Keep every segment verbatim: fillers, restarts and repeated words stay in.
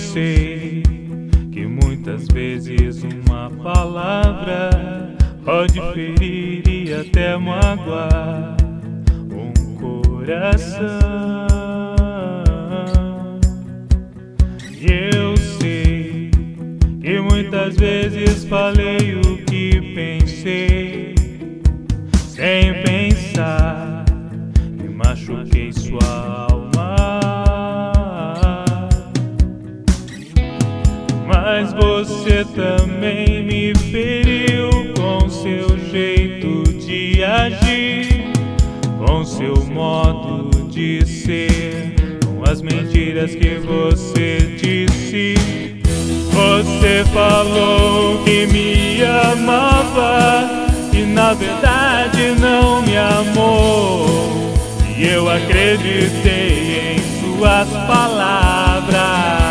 sei que muitas vezes uma palavra pode ferir e até magoar um coração. E eu sei que muitas vezes falei o que pensei sem pensar e machuquei sua alma. Mas você também me feriu com seu jeito de agir, com seu modo de ser, com as mentiras que você disse. Você falou que me amava e na verdade não me amou, e eu acreditei em suas palavras.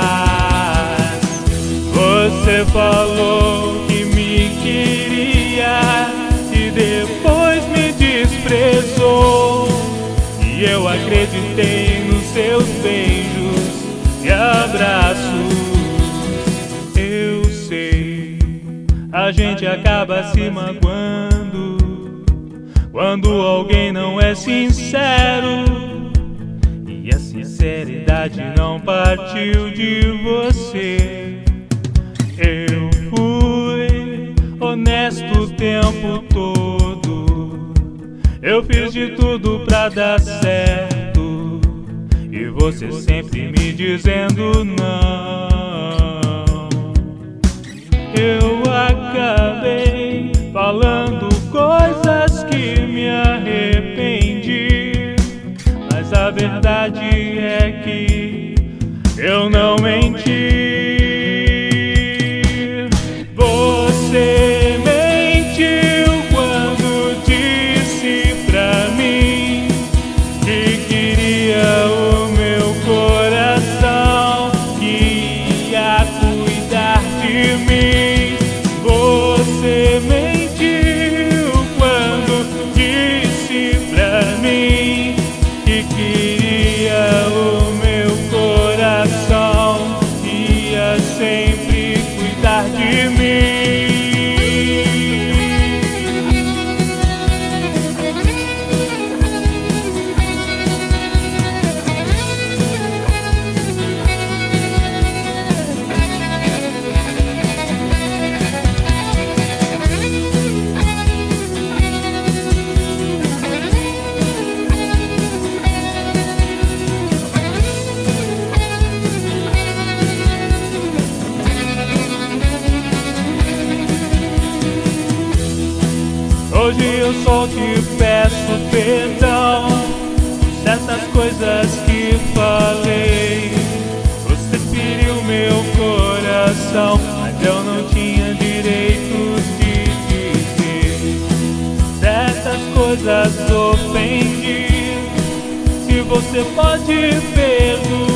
Você falou que me queria e depois me desprezou, e eu acreditei nos seus beijos e abraços. Eu sei, a gente acaba se magoando quando alguém não é sincero, e a sinceridade não partiu de você. Eu fui honesto o tempo todo, eu fiz de tudo pra dar certo, e você sempre me dizendo não. Eu acabei falando coisas que me arrependi, mas a verdade é que eu não menti. Você mentiu quando disse pra mim que queria o meu coração, que ia cuidar de mim. Você mentiu quando disse pra mim que queria o meu coração, que ia sempre cuidar de mim. Hoje eu só te peço perdão por certas coisas que falei. Você feriu meu coração, mas eu não tinha direito de dizer. Certas coisas ofendi. Se você pode perdoar,